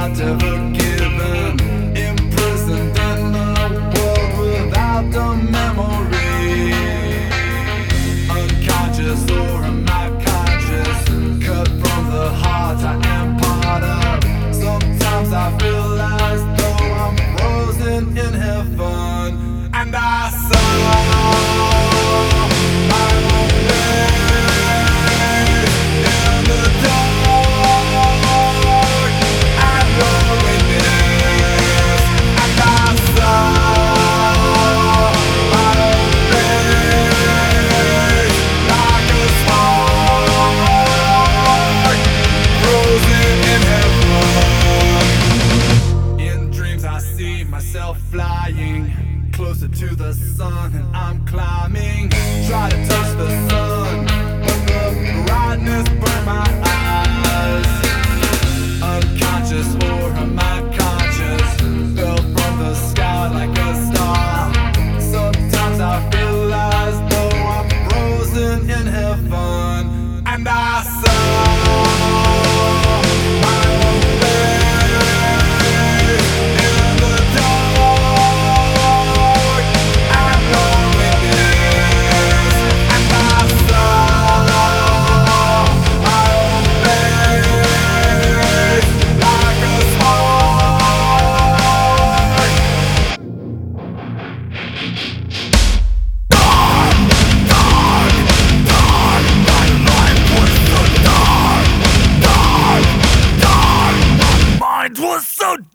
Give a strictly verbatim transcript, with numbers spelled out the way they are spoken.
about to forgiven, imprisoned in a world without the memory. Unconscious or am I conscious? Cut from the heart I am part of. Sometimes I feel as though I'm frozen in heaven, and I saw myself flying closer to the sun, and I'm climbing. Try to touch the sun, but the brightness burned my eyes. Unconscious or am I conscious? Fell from the sky like a star. Sometimes I feel as though I'm frozen in heaven, and I saw was so